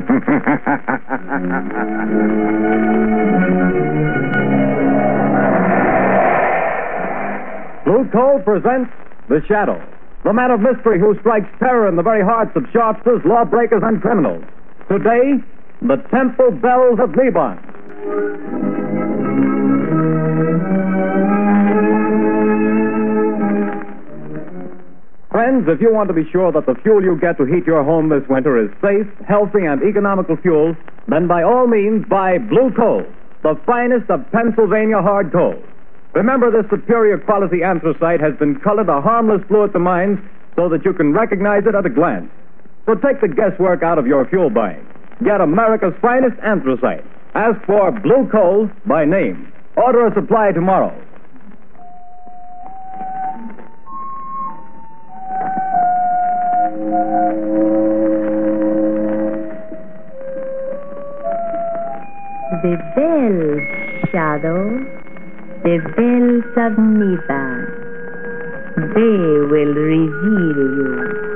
Blue Coal presents The Shadow, the man of mystery who strikes terror in the very hearts of sharpsters, lawbreakers, and criminals. Today, the Temple Bells of Lebanon. Friends, if you want to be sure that the fuel you get to heat your home this winter is safe, healthy, and economical fuel, then by all means buy Blue Coal, the finest of Pennsylvania hard coal. Remember, this superior quality anthracite has been colored a harmless blue at the mines so that you can recognize it at a glance. So take the guesswork out of your fuel buying. Get America's finest anthracite. Ask for Blue Coal by name. Order a supply tomorrow. The bells, Shadow, the bells of Neva, they will reveal you.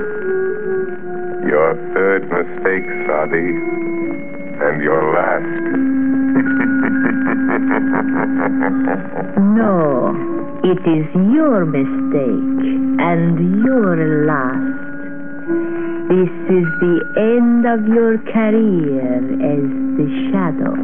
Your third mistake, Sadi, and your last. No, it is your mistake and your last. This is the end of your career as the Shadow.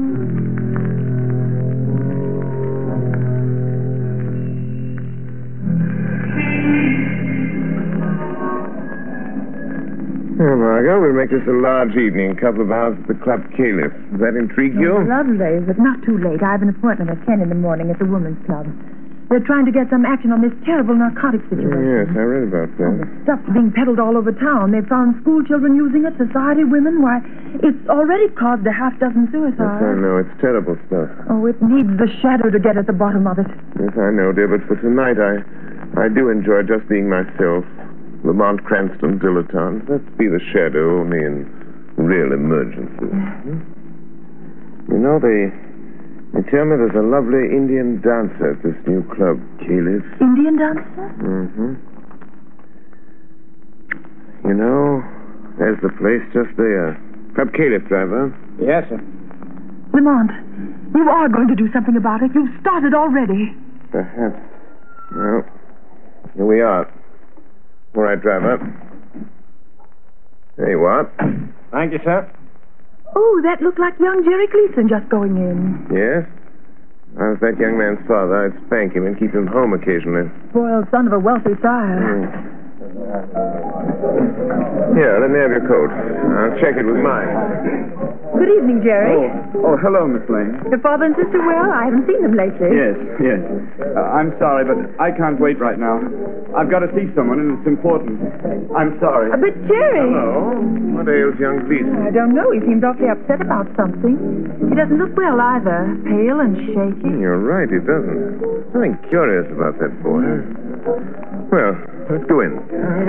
Well, Margot, we'll make this a large evening. A couple of hours at the Club Caliph. Does that intrigue you? Lovely, but not too late. I have an appointment at 10 in the morning at the Women's Club. They're trying to get some action on this terrible narcotic situation. Yes, I read about that. The stuff's being peddled all over town. They've found school children using it, society women. Why, it's already caused a half dozen suicides. Yes, I know. It's terrible stuff. Oh, it needs the Shadow to get at the bottom of it. Yes, I know, dear, but for tonight, I do enjoy just being myself. Lamont Cranston, dilettante. Let's be the Shadow, only in real emergencies. You know, they tell me there's a lovely Indian dancer at this new club, Caliph. Indian dancer? Mm-hmm. You know, there's the place just there. Club Caliph, driver. Yes, sir. Lamont, you are going to do something about it. You've started already. Perhaps. Well, here we are. All right, driver. There you are. Thank you, sir. Oh, that looked like young Jerry Gleason just going in. Yes? I was that young man's father. I'd spank him and keep him home occasionally. Spoiled son of a wealthy sire. Here, let me have your coat. I'll check it with mine. Good evening, Jerry. Oh, hello, Miss Lane. Your father and sister well? I haven't seen them lately. Yes. I'm sorry, but I can't wait right now. I've got to see someone, and it's important. I'm sorry. But Jerry... Hello. What ails young Gleason? I don't know. He seems awfully upset about something. He doesn't look well either. Pale and shaky. You're right, he doesn't. Something curious about that boy. Well, let's go in.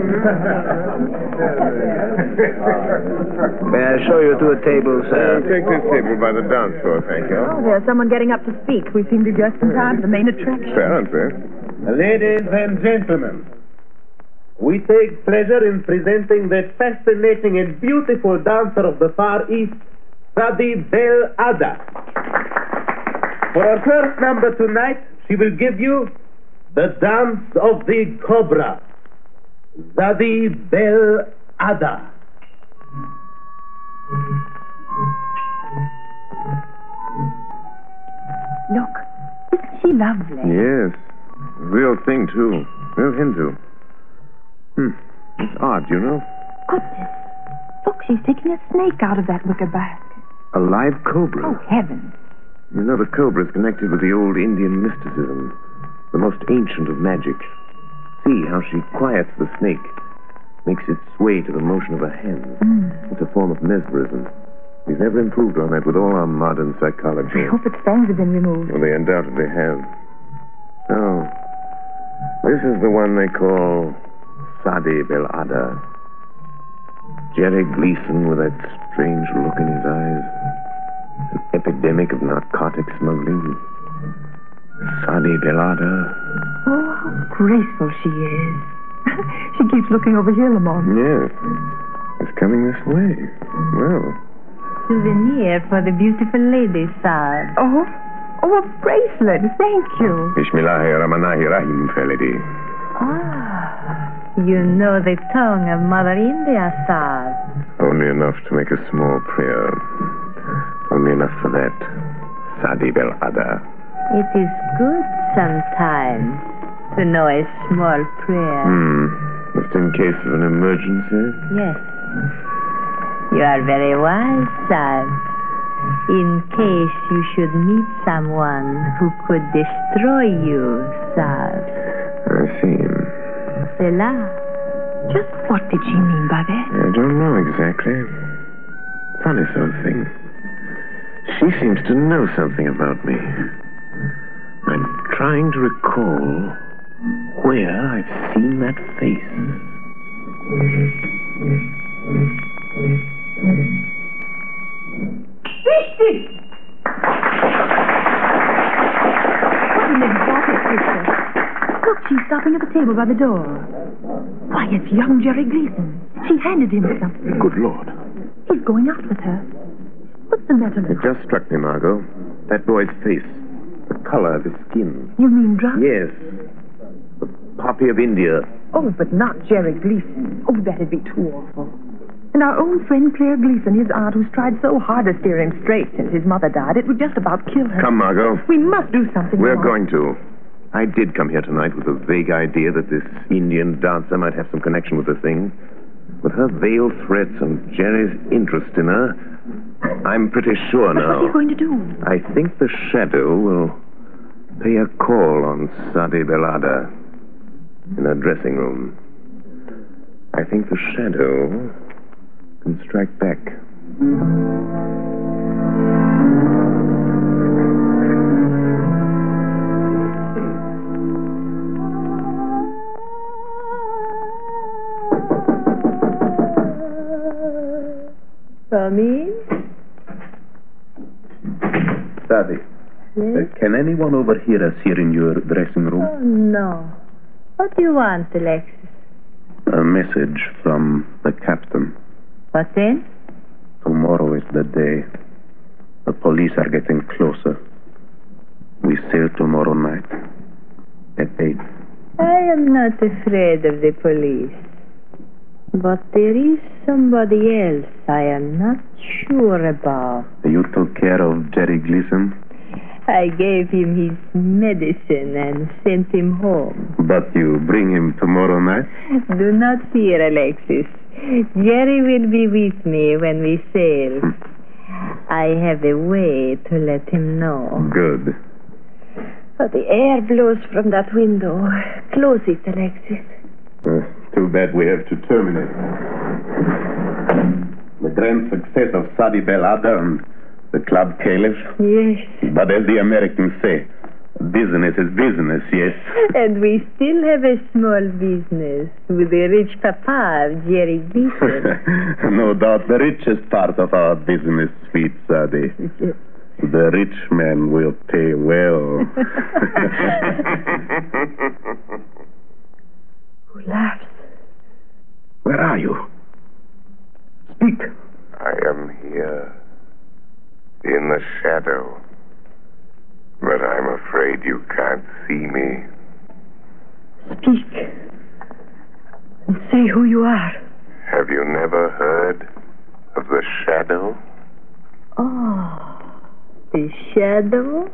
May I show you to a table, sir? Take this table by the dance floor, thank you. Oh, there's someone getting up to speak. We seem to be just in time for the main attraction. Apparently. Ladies and gentlemen, we take pleasure in presenting the fascinating and beautiful dancer of the Far East, Sadi Bel Ada. For our first number tonight, she will give you the dance of the cobra, Sadi Bel Ada. Look, isn't she lovely? Yes. Real thing, too. Real Hindu. It's odd, you know. Goodness. Look, she's taking a snake out of that wicker basket. A live cobra. Oh, heavens. You know, the cobra is connected with the old Indian mysticism, the most ancient of magic. See how she quiets the snake, makes it sway to the motion of her hands. It's a form of mesmerism. We've never improved on that with all our modern psychology. I hope its fangs have been removed. Well, they undoubtedly have. So, this is the one they call Sadi Bel Ada. Jerry Gleason with that strange look in his eyes. An epidemic of narcotic smuggling. Sadi Bel Ada. Oh, how graceful she is. She keeps looking over here, Lamont. Yes. It's coming this way. Well, souvenir for the beautiful lady, sir. Oh, a bracelet. Thank you. Bismillahirrahmanirrahim, fair lady. You know the tongue of Mother India, sir. Only enough to make a small prayer. Only enough for that. Sadi Bel Ada. It is good sometimes to know a small prayer. Just in case of an emergency? Yes. You are very wise, sir. In case you should meet someone who could destroy you, sir. I see. Cela. Just what did she mean by that? I don't know exactly. Funny sort of thing. She seems to know something about me. I'm trying to recall where I've seen that face. What an exotic picture. Look, she's stopping at the table by the door. Why, it's young Jerry Gleason. She handed him something. Good Lord. He's going out with her. What's the matter, It just struck me, Margot. That boy's face. The color of his skin. You mean drunk? Yes. The poppy of India. Oh, but not Jerry Gleason. Oh, that'd be too awful. And our old friend Claire Gleason, his aunt, who's tried so hard to steer him straight since his mother died, it would just about kill her. Come, Margot. We must do something. We're Mom. going to. I did come here tonight with a vague idea that this Indian dancer might have some connection with the thing. With her veiled threats and Jerry's interest in her, I'm pretty sure But now. what's he going to do? I think the Shadow will pay a call on Sadi Bel Ada in her dressing room. I think the Shadow can strike back. Come in. Sadi, can anyone overhear us here in your dressing room? Oh, no. What do you want, Alexis? A message from the captain. What then? Tomorrow is the day. The police are getting closer. We sail tomorrow night at 8. I am not afraid of the police. But there is somebody else I am not sure about. You took care of Jerry Gleason? I gave him his medicine and sent him home. But you bring him tomorrow night? Do not fear, Alexis. Jerry will be with me when we sail. I have a way to let him know. Good. But the air blows from that window. Close it, Alexis. Too bad we have to terminate. The grand success of Sadi Bel Ada and the Club Caliph. Yes. But as the Americans say, business is business, yes. And we still have a small business with the rich papa of Jerry Gleason. No doubt the richest part of our business, sweet Sadi. The rich man will pay well. Who laughs? Where are you? Speak. I am here. In the shadow. But I'm afraid you can't see me. Speak. And say who you are. Have you never heard of the shadow? Oh, the shadow?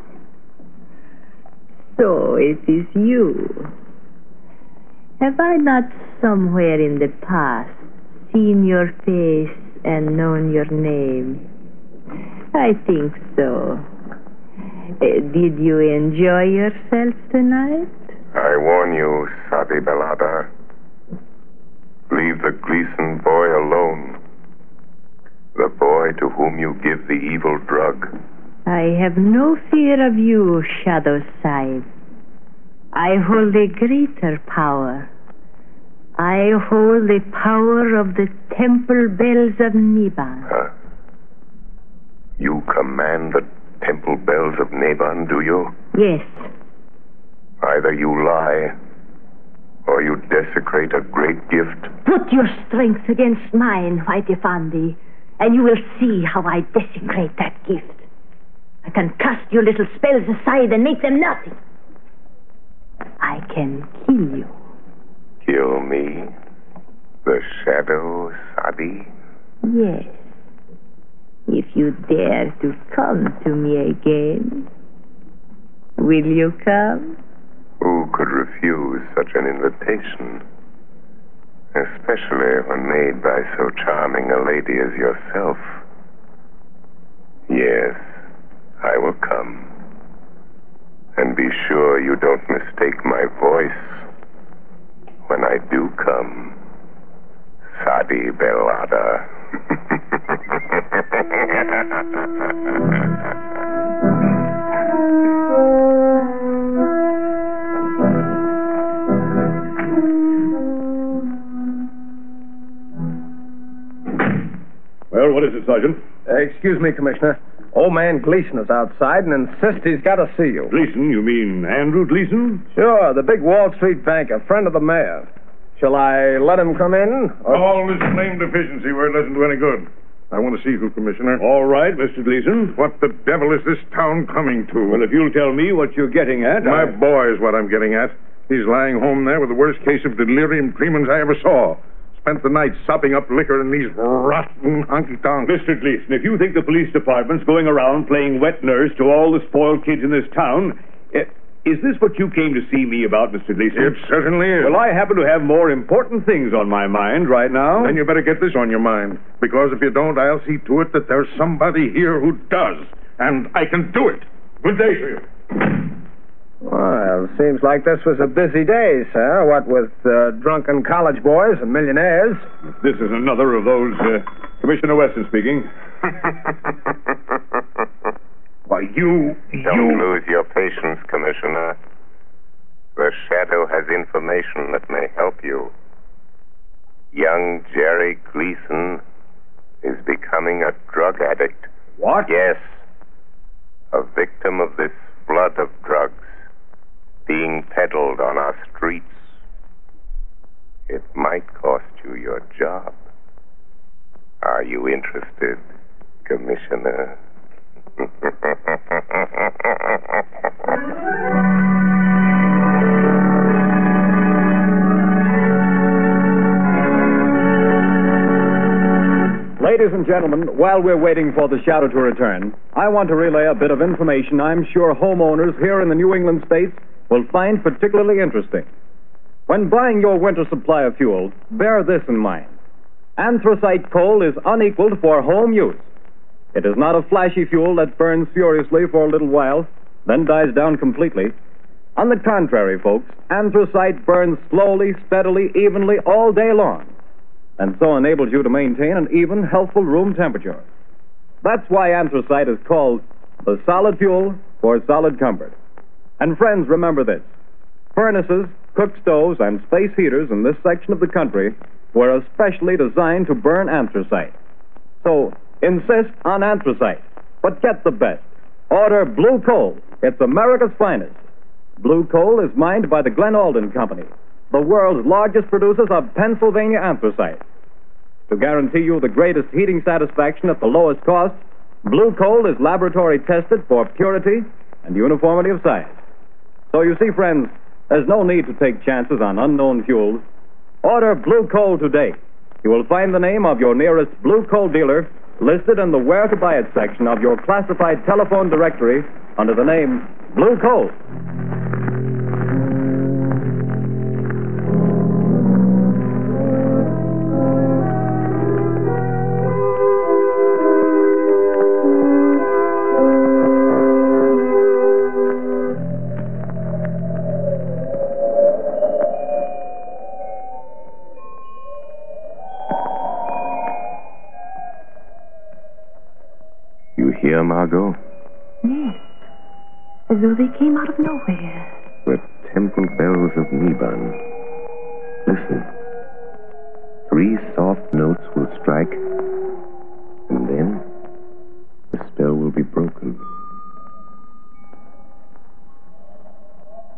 So it is you. Have I not somewhere in the past seen your face and known your name? I think so. Did you enjoy yourself tonight? I warn you, Sadi Bel Ada. Leave the Gleason boy alone. The boy to whom you give the evil drug. I have no fear of you, Shadow Side. I hold a greater power. I hold the power of the temple bells of Niban. Huh? You command the temple bells of Naban, do you? Yes. Either you lie, or you desecrate a great gift. Put your strength against mine, Whitey Fandy, and you will see how I desecrate that gift. I can cast your little spells aside and make them nothing. I can kill you. Kill me? The shadow, Sadi? Yes. If you dare to come to me again. Will you come? Who could refuse such an invitation? Especially when made by so charming a lady as yourself. Yes, I will come. And be sure you don't mistake my voice when I do come. Sadi Belada. Well, what is it, Sergeant? Excuse me, Commissioner. Old man Gleason is outside and insists he's got to see you. Gleason? You mean Andrew Gleason? Sure, the big Wall Street banker, friend of the mayor. Shall I let him come in? Or... All this blamed deficiency where it doesn't do any good. I want to see you, Commissioner. All right, Mr. Gleason. What the devil is this town coming to? Well, if you'll tell me what you're getting at... My boy is what I'm getting at. He's lying home there with the worst case of delirium tremens I ever saw. Spent the night sopping up liquor in these rotten honky-tonks. Mr. Gleason, if you think the police department's going around playing wet nurse to all the spoiled kids in this town... is this what you came to see me about, Mr. Gleason? It certainly is. Well, I happen to have more important things on my mind right now. Then you better get this on your mind. Because if you don't, I'll see to it that there's somebody here who does. And I can do it. Good day to you. Well, seems like this was a busy day, sir. What with drunken college boys and millionaires. This is another of those... Commissioner Weston speaking. Why, you... Don't lose your patience, Commissioner. The Shadow has information that may help you. Young Jerry Gleason is becoming a drug addict. What? Yes. A victim of this flood of drugs being peddled on our streets. It might cost you your job. Are you interested, Commissioner? Ladies and gentlemen, while we're waiting for the Shadow to return, I want to relay a bit of information I'm sure homeowners here in the New England states will find particularly interesting. When buying your winter supply of fuel, bear this in mind. Anthracite coal is unequaled for home use. It is not a flashy fuel that burns furiously for a little while, then dies down completely. On the contrary, folks, anthracite burns slowly, steadily, evenly all day long, and so enables you to maintain an even, healthful room temperature. That's why anthracite is called the solid fuel for solid comfort. And friends, remember this. Furnaces, cook stoves, and space heaters in this section of the country were especially designed to burn anthracite. So, insist on anthracite, but get the best. Order Blue Coal. It's America's finest. Blue Coal is mined by the Glen Alden Company, the world's largest producers of Pennsylvania anthracite. To guarantee you the greatest heating satisfaction at the lowest cost, Blue Coal is laboratory tested for purity and uniformity of size. So you see, friends, there's no need to take chances on unknown fuels. Order Blue Coal today. You will find the name of your nearest Blue Coal dealer listed in the Where to Buy It section of your classified telephone directory under the name Blue Coal. You hear, Margot? Yes. As though they came out of nowhere. The temple bells of Niban. Listen. 3 soft notes will strike, and then the spell will be broken.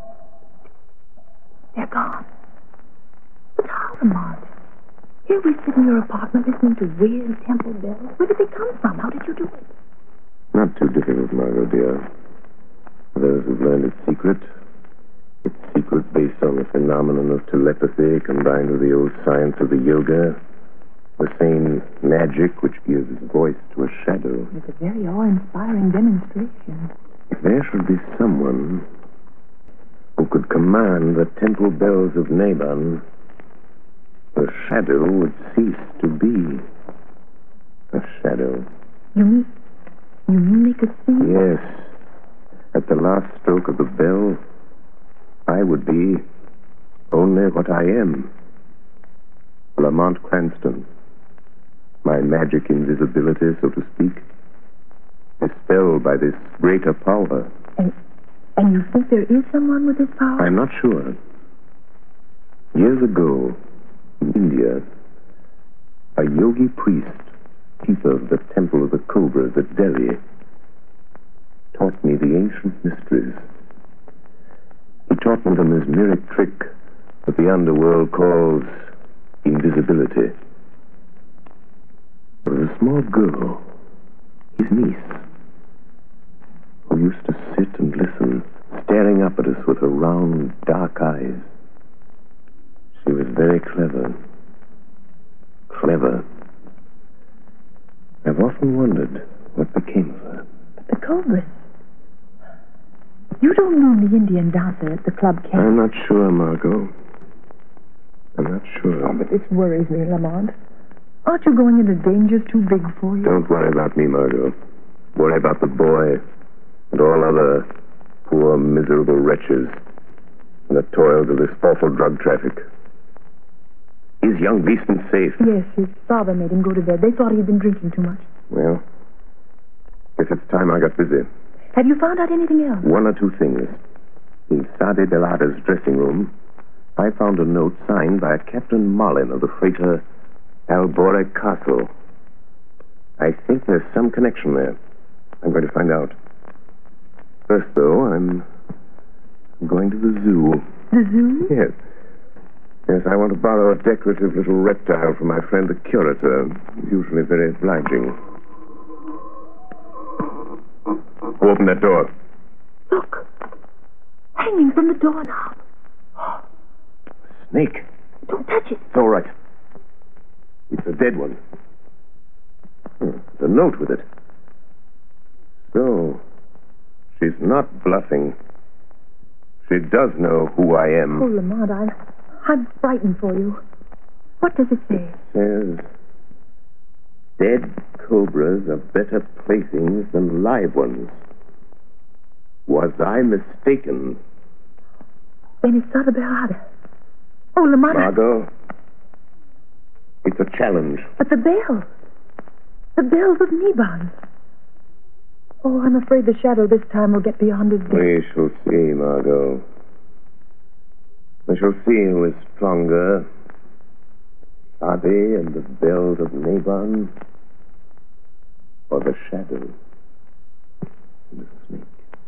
They're gone. But Altamont, here we sit in your apartment listening to weird temple bells? Where did they come from? How did you do it? Not too difficult, Margot, dear. For those who've learned its secret based on the phenomenon of telepathy combined with the old science of the yoga, the same magic which gives voice to a shadow. It's a very awe-inspiring demonstration. If there should be someone who could command the temple bells of Naban, the shadow would cease to be a shadow. You mean they could see? Yes. At the last stroke of the bell, I would be only what I am. Lamont Cranston. My magic invisibility, so to speak, dispelled by this greater power. And you think there is someone with this power? I'm not sure. Years ago, in India, a yogi priest, keeper of the Temple of the Cobras at Delhi, taught me the ancient mysteries. He taught me the mesmeric trick that the underworld calls invisibility. There was a small girl, his niece, who used to sit and listen, staring up at us with her round, dark eyes. She was very clever. Clever. I've often wondered what became of her. But the Cobras. You don't mean the Indian dancer at the club camp? I'm not sure, Margot. I'm not sure. Oh, but this worries me, Lamont. Aren't you going into dangers too big for you? Don't worry about me, Margot. Worry about the boy and all other poor, miserable wretches in the toils of this awful drug traffic. Is young Beeston safe? Yes, his father made him go to bed. They thought he'd been drinking too much. Well, guess it's time I got busy. Have you found out anything else? One or two things. In Sadi Belada's dressing room, I found a note signed by Captain Marlin of the freighter Albore Castle. I think there's some connection there. I'm going to find out. First, though, I'm going to the zoo. The zoo? Yes. Yes, I want to borrow a decorative little reptile from my friend the curator. He's usually very obliging. Who opened that door? Look. Hanging from the doorknob. Snake. Don't touch it. It's all right. It's a dead one. There's a note with it. So, she's not bluffing. She does know who I am. Oh, Lamont, I'm frightened for you. What does it say? It says, dead cobras are better playthings than live ones. Was I mistaken? Benisada Belada. Oh, Lamont. Margot, it's a challenge. But the bells. The bells of Neban. Oh, I'm afraid the shadow this time will get beyond his depth. We shall see, Margot. We shall see who is stronger. Sadi and the bells of Naban, or the shadow and the snake.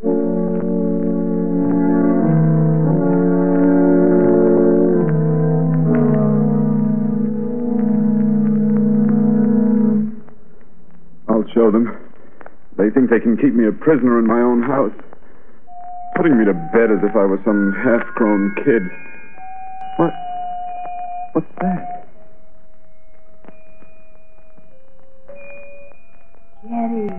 I'll show them. They think they can keep me a prisoner in my own house, putting me to bed as if I was some half-grown kid. What's that? Jerry,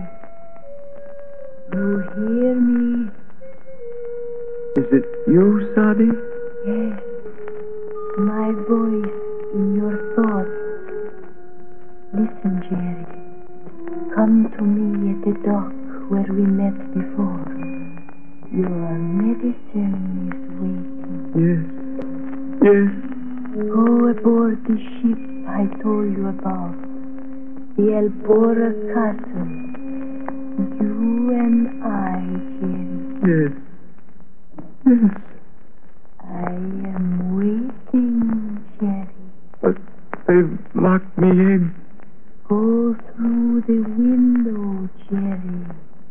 you hear me? Is it you, Sadi? Yes, my voice in your thoughts. Listen, Jerry. Come to me at the dock where we met before. Your medicine is waiting. Yes. Go aboard the ship I told you about, the Albora Castle. You and I, Jerry. Yes. I am waiting, Jerry. But they've locked me in. Go through the window, Jerry.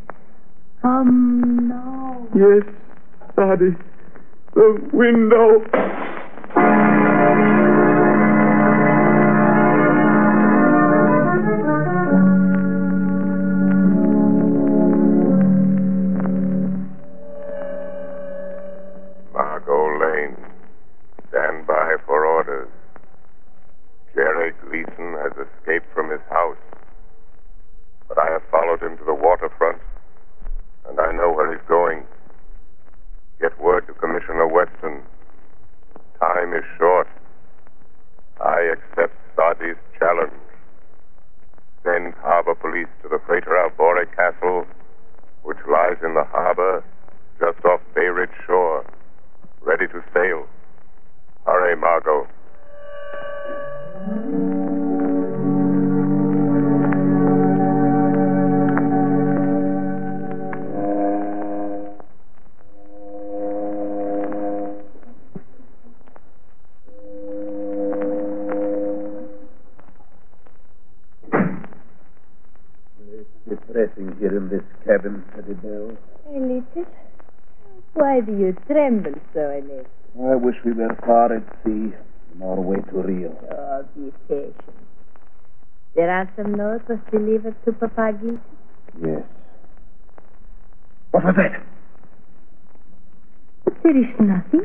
Come now. Yes, Sadi. The window. him to the waterfront, and I know where he's going. Get word to Commissioner Weston. Time is short. I accept Sadi's challenge. Send harbor police to the freighter Albore Castle, which lies in the harbor just off Bay Ridge shore, ready to sail. Hurry, Margot. Depressing here in this cabin, Sadie Bell. A little. Why do you tremble so, Annette? I wish we were far at sea, on our way to Rio. Oh, be patient. The ransom note was delivered to Papa Gleason? Yes. What was that? There is nothing.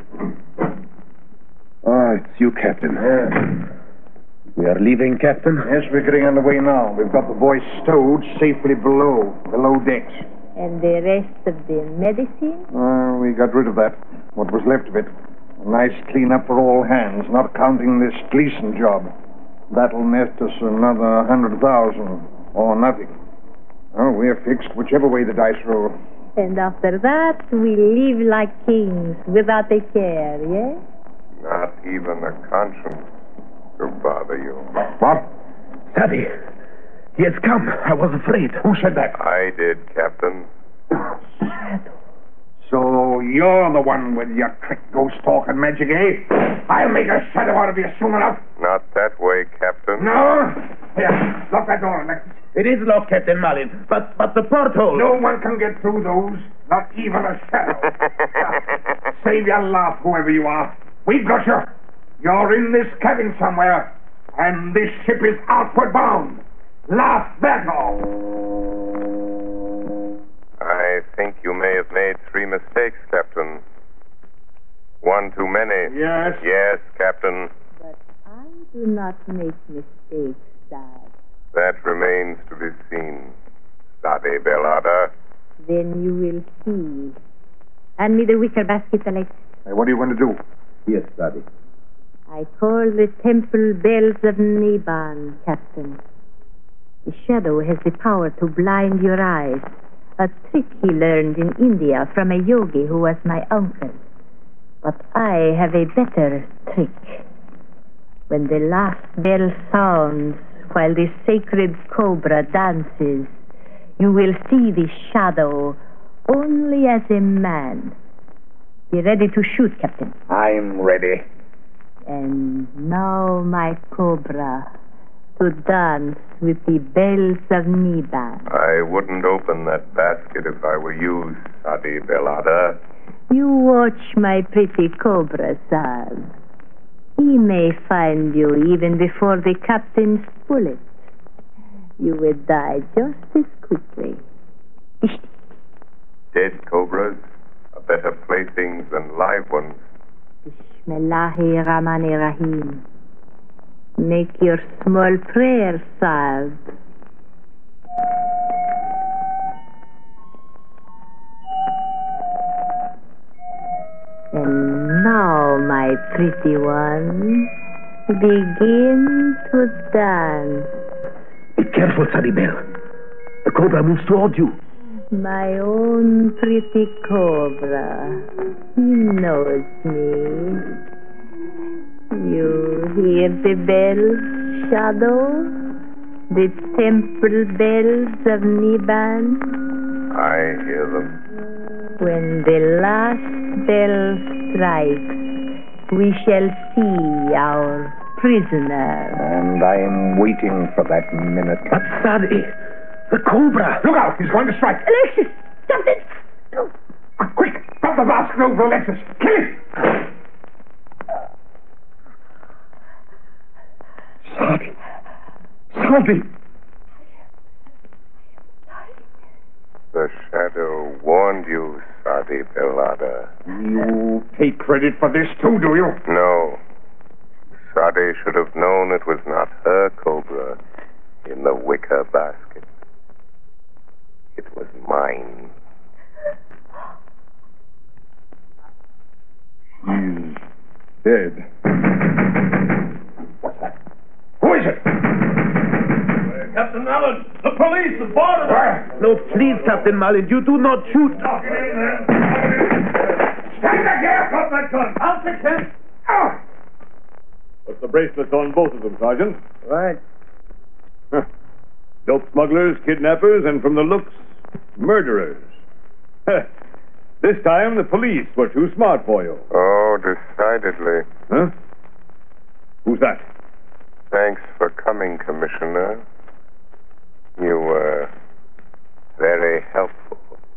Oh, it's you, Captain. We are leaving, Captain? Yes, we're getting on the way now. We've got the boy stowed safely below decks. And the rest of the medicine? We got rid of that. What was left of it. A nice clean-up for all hands, not counting this Gleason job. That'll net us another 100,000, or nothing. Oh, we're fixed whichever way the dice roll. And after that, we live like kings, without a care, yes? Not even a conscience to bother you. What? Sadie, he has come. I was afraid. Who said that? I did, Captain. So you're the one with your trick ghost talk and magic, eh? I'll make a shadow out of you soon enough. Not that way, Captain. No? Here, lock that door, Alexis. It is locked, Captain Malin, but the porthole... No one can get through those, not even a shadow. Save your laugh, whoever you are. We've got you. You're in this cabin somewhere, and this ship is outward bound. Laugh that off. I think you may have made 3 mistakes, Captain. One too many. Yes? Yes, Captain. But I do not make mistakes, Dad. That remains to be seen, Sadi Belada. Then you will see. Hand me the wicker basket, Alexis. Hey, what are you going to do? Yes, Sadie. I call the temple bells of Niban, Captain. The shadow has the power to blind your eyes. A trick he learned in India from a yogi who was my uncle. But I have a better trick. When the last bell sounds while the sacred cobra dances, you will see the shadow only as a man. Be ready to shoot, Captain. I'm ready. And now, my cobra, to dance with the bells of Niban. I wouldn't open that basket if I were you, Sadi Belada. You watch my pretty cobra, Sal. He may find you even before the captain's bullet. You will die just as quickly. Dead cobras are better playthings than live ones. Bismillahi Rahmani Rahim. Make your small prayer, Sal. And now, my pretty one, begin to dance. Be careful, Sadie Bell. The cobra moves toward you. My own pretty cobra. He knows me. You hear the bells, Shadow? The temple bells of Niban? I hear them. When the last bell strikes, we shall see our prisoner. And I'm waiting for that minute. But Sadie, the cobra. Look out! He's going to strike. Alexis! Something! Quick! Drop the basket over Alexis. Kill him! Sadie. Sadie. The shadow warned you, Sadi Belada. You take credit for this too, do you? No. Sadi should have known it was not her cobra in the wicker basket. mine. He's dead. What's that? Who is it? Captain Allen, the police have boarded us. No, please, Captain Malin, you do not shoot. Knock it in there. Stand back here! Drop that gun. I'll fix him. What's the bracelets on both of them, Sergeant? Right. Dope smugglers, kidnappers, and from the looks, murderers. This time the police were too smart for you. Oh, decidedly. Huh? Who's that? Thanks for coming, Commissioner. You were very helpful.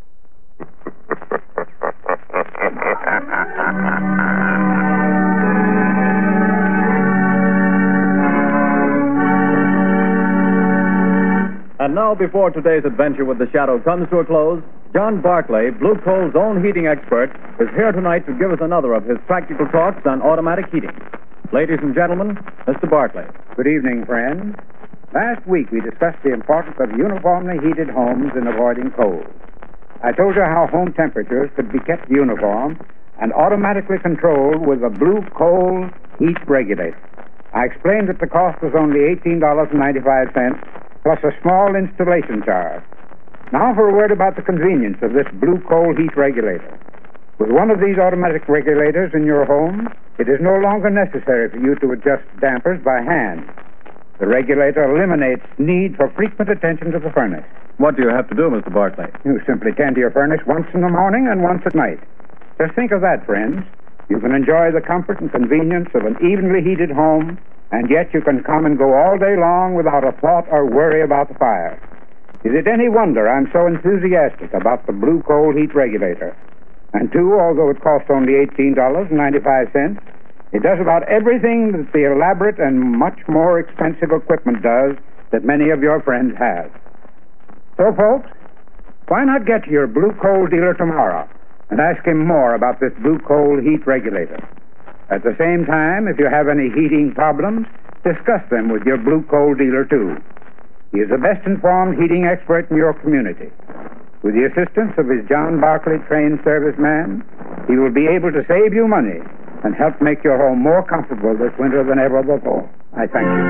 And now, before today's adventure with the Shadow comes to a close, John Barclay, Blue Coal's own heating expert, is here tonight to give us another of his practical talks on automatic heating. Ladies and gentlemen, Mr. Barclay. Good evening, friends. Last week we discussed the importance of uniformly heated homes in avoiding cold. I told you how home temperatures could be kept uniform and automatically controlled with a Blue Coal heat regulator. I explained that the cost was only $18.95 plus a small installation charge. Now for a word about the convenience of this Blue Coal heat regulator. With one of these automatic regulators in your home, it is no longer necessary for you to adjust dampers by hand. The regulator eliminates need for frequent attention to the furnace. What do you have to do, Mr. Barclay? You simply tend to your furnace once in the morning and once at night. Just think of that, friends. You can enjoy the comfort and convenience of an evenly heated home, and yet you can come and go all day long without a thought or worry about the fire. Is it any wonder I'm so enthusiastic about the Blue Coal heat regulator? And two, although it costs only $18.95, it does about everything that the elaborate and much more expensive equipment does that many of your friends have. So, folks, why not get to your Blue Coal dealer tomorrow and ask him more about this Blue Coal heat regulator? At the same time, if you have any heating problems, discuss them with your Blue Coal dealer, too. He is the best-informed heating expert in your community. With the assistance of his John Barclay trained serviceman, he will be able to save you money and help make your home more comfortable this winter than ever before. I thank you.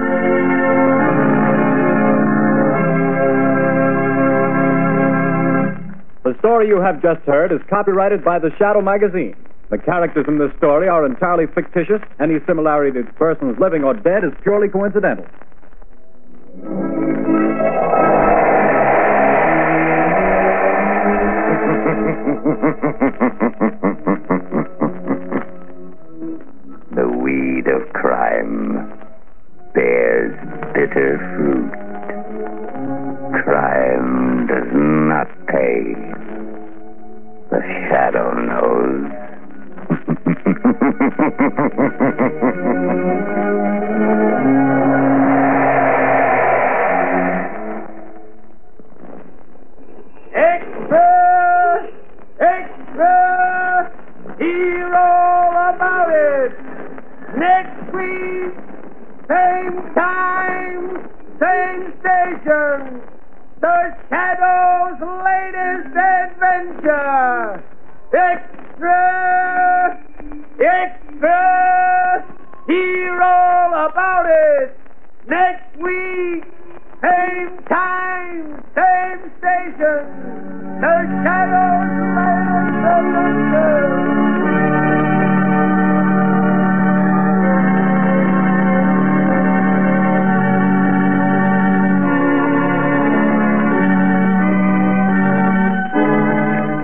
The story you have just heard is copyrighted by the Shadow magazine. The characters in this story are entirely fictitious. Any similarity to persons living or dead is purely coincidental. The weed of crime bears bitter fruit. Crime does not pay. The Shadow knows. Extra! Extra! Hear all about it! Next week, same time, same station. The Shadow's latest adventure. Extra! Extra! Hear all about it! Next week, same time, same station. The Shadow's latest adventure.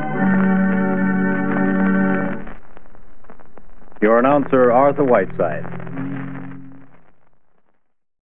Your announcer, Arthur Whiteside.